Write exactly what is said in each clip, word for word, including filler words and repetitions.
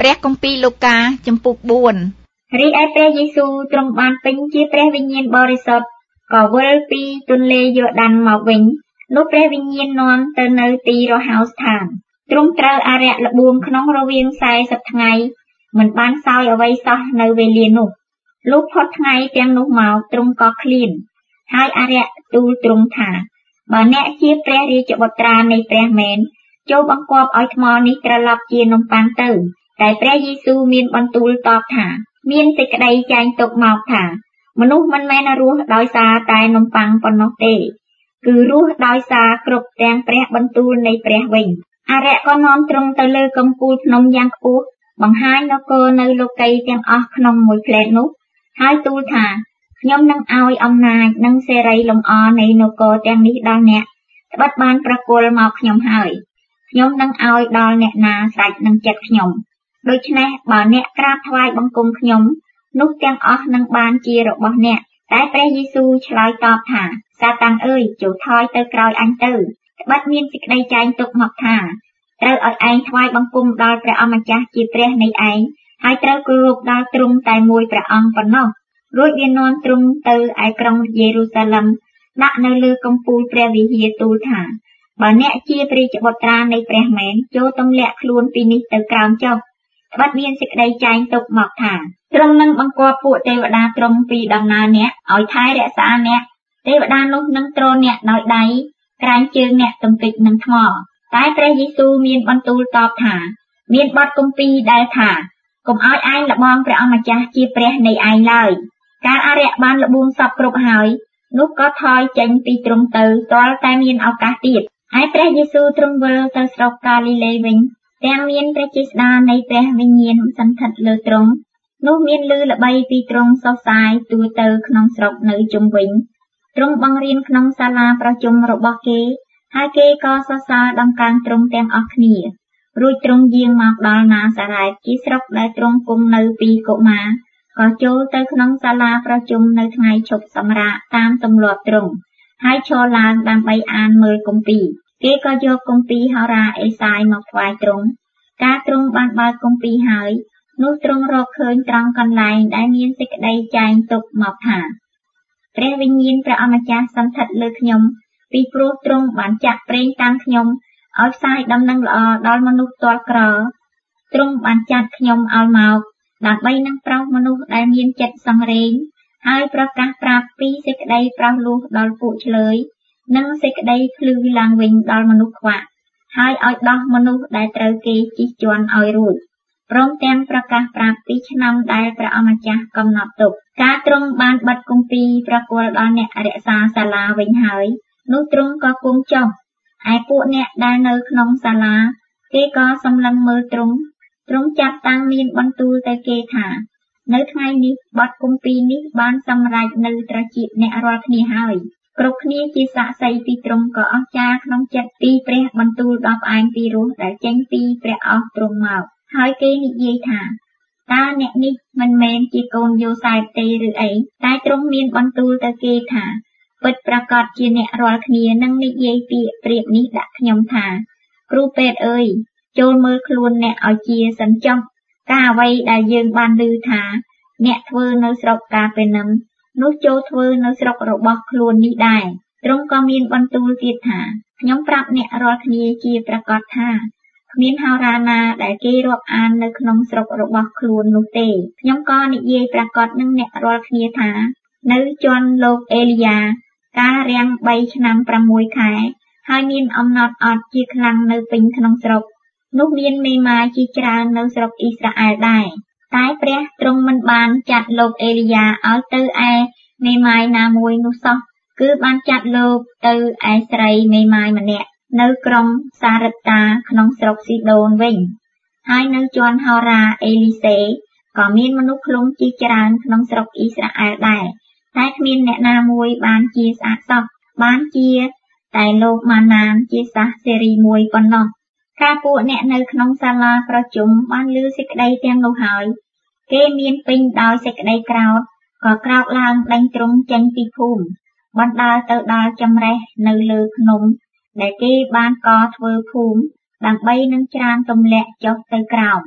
ព្រះគម្ពីរលូកាចំពុកបួនរីឯព្រះយេស៊ូវទ្រង់បានពេញជាព្រះវិញ្ញាណបរិសុទ្ធក៏វិលពីទន្លេយ៉ូដានមកវិញនោះព្រះវិញ្ញាណនាំទៅនៅទីរហោស្ថានទ្រង់ត្រូវអារក្សល្បួងក្នុងរវាងสี่สิบថ្ងៃមិនបានសោយអ្វីសោះនៅវេលានោះលុះផុតថ្ងៃទាំងនោះមកទ្រង់ក៏ឃ្លានហើយអារក្សទូលទ្រង់ថាបើអ្នកជាព្រះរាជបុត្រានៃព្រះមែនចូលបង្គាប់ឲ្យថ្មនេះត្រឡប់ជានំប៉័ងទៅតែព្រះយេស៊ូវមានបន្ទូលតបថាមានសេចក្តីចែងទុកមកថាមនុស្សមិនមែនរស់ដោយសារតែនំប៉័ងប៉ុណ្ណោះទេគឺរស់ដោយសារគ្រប់ទាំងព្រះបន្ទូលនៃព្រះវិញអារក្សក៏នាំទ្រង់ទៅលើកំពូលភ្នំយ៉ាងខ្ពស់បង្ហាញនគរនៅលោកីទាំងអស់ក្នុងមួយផ្លែតនោះហើយទូលថាខ្ញុំនឹងឲ្យអំណាចនិងសេរីលំអនៃនគរទាំងនេះដល់អ្នកត្បិតបានប្រគល់មកខ្ញុំហើយខ្ញុំនឹងឲ្យដល់អ្នកណាស្រេចនឹងចិត្តខ្ញុំដូច្នេះបើអ្នកក្រាបថ្វាយបង្គំខ្ញុំនោះទាំងអស់នឹងបានជារបស់អ្នកតែព្រះយេស៊ូវឆ្លើយតបថាសាតាំងអើយចូលថយទៅក្រោយអញទៅត្បិតមានសេចក្តីចែងទុកមកថាត្រូវឲ្យឯងថ្វាយបង្គំដល់ព្រះអម្ចាស់ជាព្រះនៃឯងហើយត្រូវគោរពដល់ទ្រង់តែមួយព្រះអង្គប៉ុណ្ណោះរួចវានាំទ្រង់ទៅឯក្រុងយេរូសាឡិមដាក់នៅលើកំពូលព្រះវិហារទូលថាបើអ្នកជាព្រះរាជបុត្រានៃព្រះមែនចូលទម្លាក់ខ្លួនពីនេះទៅក្រោមចុះត្បិតមានសេចក្តីចែងទុកមកថាទ្រង់នឹងបង្គាប់ពួកទេវតាទ្រង់ពីដំណើរអ្នកឲ្យថែរក្សាអ្នកទេវតានោះនឹងទ្រអ្នកដោយដៃក្រែងជើងអ្នកទង្គិចនឹងថ្មតែព្រះយេស៊ូវមានបន្ទូលតបថាមានបទគម្ពីរដែលថាកុំឲ្យឯងលបងព្រះអម្ចាស់ជាព្រះនៃឯងឡើយកាលអារក្សបានលបួងសពគ្រប់ហើយនោះក៏ថយចេញពីទ្រង់ទៅទាល់តែមានឱកាសទៀតហើយព្រះយេស៊ូវទ្រង់វិលទៅស្រុកកាលីលេវិញទាំងមានព្រះចេស្តានៃព្រះវិញ្ញាណសន្ធិដ្ឋលើទ្រង់នោះមានឮល្បីពីទ្រង់សុសសាយទូទៅក្នុងស្រុកនៅជុំវិញទ្រង់បង្រៀនក្នុងសាលាប្រជុំរបស់គេហើយគេក៏សរសើរដង្កើងទ្រង់ទាំងអស់គ្នារួចទ្រង់យាងមកដល់ណាសារ៉េតជាស្រុកដែលទ្រង់គង់នៅពីកុមារក៏ចូលទៅក្នុងសាលាប្រជុំនៅថ្ងៃឈប់សម្រាកតាមទម្លាប់ទ្រង់ហើយឈរឡើងដើម្បីអានមើលគម្ពីរគេក៏យកគម្ពីរហោរាអេសាយមកថ្វាយទ្រង់កាលទ្រង់បានបើកគម្ពីរហើយនោះទ្រង់រកឃើញត្រង់កន្លែងដែលមានសេចក្តីចែងទុកមកថាព្រះវិញ្ញាណព្រះអម្ចាស់សន្ធិដ្ឋលើខ្ញុំពីព្រោះទ្រង់បានចាក់ប្រេងតាមខ្ញុំឲ្យផ្សាយដំណឹងល្អដល់មនុស្សទាល់ក្រទ្រង់បានចាត់ខ្ញុំឲ្យមកដើម្បីនឹងប្រោសមនុស្សដែលមានចិត្តសង្រេងហើយប្រកាសប្រាប់ពីសេចក្តីប្រោសលោះដល់ពួកឆ្លើយនិងសេចក្តីភ្លឺឡើងវិញដល់មនុស្សខ្វាក់ហើយឲ្យដោះមនុស្សដែលត្រូវគេជិះជាន់ឲ្យរួចព្រមទាំងប្រកាសប្រាប់ពីឆ្នាំដែលព្រះអម្ចាស់កំណត់ទុកការទ្រង់បានបិទគម្ពីរប្រគល់ដល់អ្នករក្សាសាលាវិញហើយនោះទ្រង់ក៏គង់ចុះឯពួកអ្នកដែលនៅក្នុងសាលាគេក៏សម្លឹងមើលទ្រង់ទ្រង់ចាប់តាំងមានបន្ទូលទៅគេថានៅថ្ងៃនេះបទគម្ពីរនេះបានសម្រេចនៅត្រចៀកអ្នករាល់គ្នាហើយគ្រប់គ្នាជាសាក្សីពីទ្រង់ក៏អស្ចារ្យក្នុងចិត្តពីព្រះបន្ទូលដ៏ផ្អែមពីរោះដែលចេញពីព្រះអស់ទ្រង់មកហើយគេនិយាយថាតើអ្នកនេះមិនមែនជាកូនយូសែបទេឬអីតែទ្រង់មានបន្ទូលទៅគេថាពិតប្រាកដជាអ្នករាល់គ្នានឹងនិយាយពាក្យប្រៀបនេះដាក់ខ្ញុំថាគ្រូពេទ្យអើយចូលមើលខ្លួនអ្នកឲ្យជាសិនចុះការអ្វីដែលយើងបានឮថាអ្នកធ្វើនៅស្រុកកាពេនឹមនោះចូលធ្វើនៅស្រុករបស់ខ្លួននេះដែរទ្រង់ក៏មានបន្ទូលទៀតថាខ្ញុំប្រាប់អ្នករាល់គ្នាជាប្រាកដថាគ្មានហោរាណាដែលគេរាប់អាននៅក្នុងស្រុករបស់ខ្លួននោះទេខ្ញុំក៏និយាយប្រាកដនឹងអ្នករាល់គ្នាថានៅជាន់លោកអេលីយ៉ាកាលរាំងបីឆ្នាំប្រាំមួយខែហើយមានអំណត់អត់ជាខ្លាំងនៅពេញក្នុងស្រុកនោះមានមេម៉ាយជាច្រើននៅស្រុកអ៊ីស្រាអែលដែរតែព្រះទ្រង់មិនបានចាត់លោកអេលីយ៉ាឲ្យទៅឯមេម៉ាយណាមួយនោះសោះគឺបានចាត់លោកទៅឯស្រីមេម៉ាយម្នាក់នៅក្រុងសារឹបតាក្នុងស្រុកស៊ីដូនវិញហើយនៅជាន់ហោរាអេលីសេក៏មានមនុស្សឃ្លុំជាច្រើនក្នុងស្រុកអ៊ីស្រាអែលដែរតែគ្មានអ្នកណាមួយបានជាស្អាតសោះបានជាតែលោកម៉ាណានជាសាសសេរីមួយប៉ុណ្ណោះកាលពួកអ្នកនៅក្នុងសាលាប្រជុំបានឮសេចក្តីទាំងនោះហើយគេមានពេញដោយសេចក្តីក្រោធក៏ក្រោកឡើងដេញទ្រង់ចេញពីភូមិបណ្ដាលទៅដល់ចម្រេះនៅលើភ្នំដែលគេបានកធ្វើភូមិដើម្បីនឹងច្រានទម្លាក់ចុះទៅក្រោម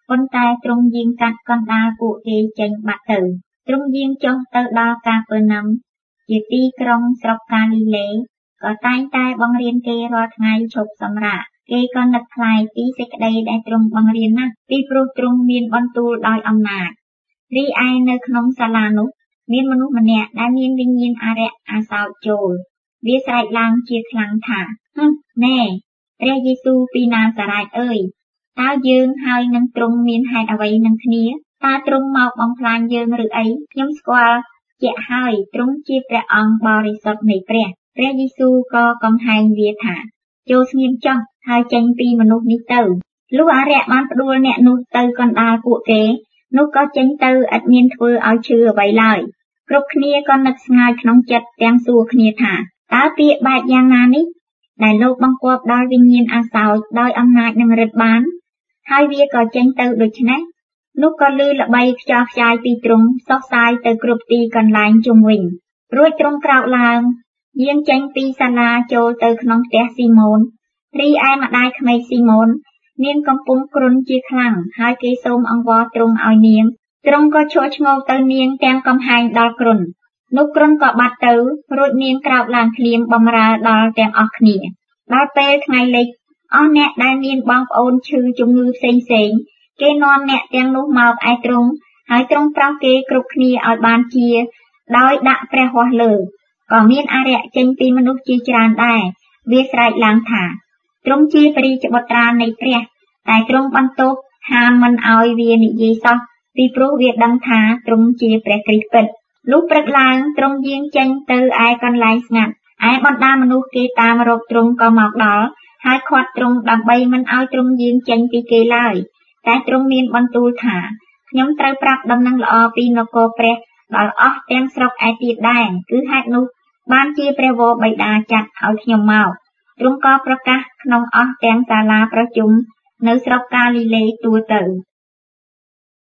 ប៉ុន្តែទ្រង់យាងកាត់កណ្ដាលពួកគេចេញបាត់ទៅទ្រង់យាងចុះទៅដល់កាពឺណាំជាទីក្រុងស្រុកកាលីលេក៏តែងតែបង្រៀនគេរាល់ថ្ងៃឈប់សម្រាកគេក៏នឹកខ្លាចពីសេចក្តីដែលទ្រង់បង្រៀនណាស់ពីព្រោះទ្រង់មានបន្ទូលដោយអំណាចរីឯនៅក្នុងសាលានោះមានមនុស្សម្នាក់ដែលមានវិញ្ញាណអារក្សអាសោចចូលវាស្រែកឡើងជាខ្លាំងថាហឹមណែព្រះយេស៊ូវពីណាសារ៉េតអើយតើយើងហើយនឹងទ្រង់មានហេតុអ្វីនឹងគ្នាតើទ្រង់មកបំផ្លាញយើងឬអីខ្ញុំស្គាល់ជាក់ហើយទ្រង់ជាព្រះអង្គបរិសុទ្ធនៃព្រះព្រះយេស៊ូវក៏កំហែងវាថាចូលស្ងៀមចុះហើយចេញពីមនុស្សនេះទៅលុះអារក្សបានផ្ដួលអ្នកនោះទៅកណ្ដាលពួកគេនោះក៏ចេញទៅឥតមានធ្វើឲ្យឈឺអ្វីឡើយគ្រប់គ្នាក៏នឹកស្ងាយក្នុងចិត្តទាំងសួរគ្នាថាតើពាក្យបែបយ៉ាងណានេះដែលលោកបង្គាប់ដល់វិញ្ញាណអាសោចដោយអំណាចនឹងឫទ្ធិបានហើយវាក៏ចេញទៅដូច្នេះនោះក៏ឮល្បីខ្យល់ខ្ចាយពីទ្រង់សុសសាយទៅគ្រប់ទីកន្លែងជុំវិញរួចទ្រង់ក្រោកឡើងយាងចេញពីសាលាចូលទៅក្នុងផ្ទះស៊ីម៉ូនរីឯម្ដាយក្មេកស៊ីម៉ូននាងកំពុងគ្រុនជាខ្លាំងហើយគេសូមអង្វរទ្រង់ឲ្យនាងទ្រង់ក៏ឈរឈ្ងោកទៅនាងទាំងកំហែងដល់គ្រុននោះគ្រុនក៏បាត់ទៅរួចនាងក្រោកឡើងភ្លាមបំរើដល់ទាំងអស់គ្នាដល់ពេលថ្ងៃលិចអស់អ្នកដែលមានបងប្អូនឈឺជំងឺផ្សេងផ្សេងគេនាំអ្នកទាំងនោះមកឯទ្រង់ហើយទ្រង់ប្រោសគេគ្រប់គ្នាឲ្យបានជាដោយដាក់ព្រះហស្ថលើក៏មានអារក្សចេញពីមនុស្សជាច្រើនដែរវាស្រែកឡើងថាទ្រង់ជាព្រះរាជបុត្រានៃព្រះតែទ្រង់បន្ទោសហាមមិនឲ្យវានិយាយសោះពីព្រោះវាដឹងថាទ្រង់ជាព្រះគ្រីស្ទពិតលុះព្រឹកឡើងទ្រង់យាងចេញទៅឯកន្លែងស្ងាត់ឯបណ្ដាមនុស្សគេតាមរកទ្រង់ក៏មកដល់ហើយឃាត់ទ្រង់ដើម្បីមិនឲ្យទ្រង់យាងចេញពីគេឡើយតែទ្រង់មានបន្ទូលថាខ្ញុំត្រូវប្រាប់ដំណឹងល្អពីនគរព្រះដល់អស់ទាំងស្រុកឯទៀតដែរគឺហេតុនោះបានជាព្រះវរបិតាចាត់ឲ្យខ្ញុំមកទ្រង់ក៏ប្រកាសក្នុងអស់ទាំងសាលាប្រជុំនៅស្រុកកាលីលេទូទៅ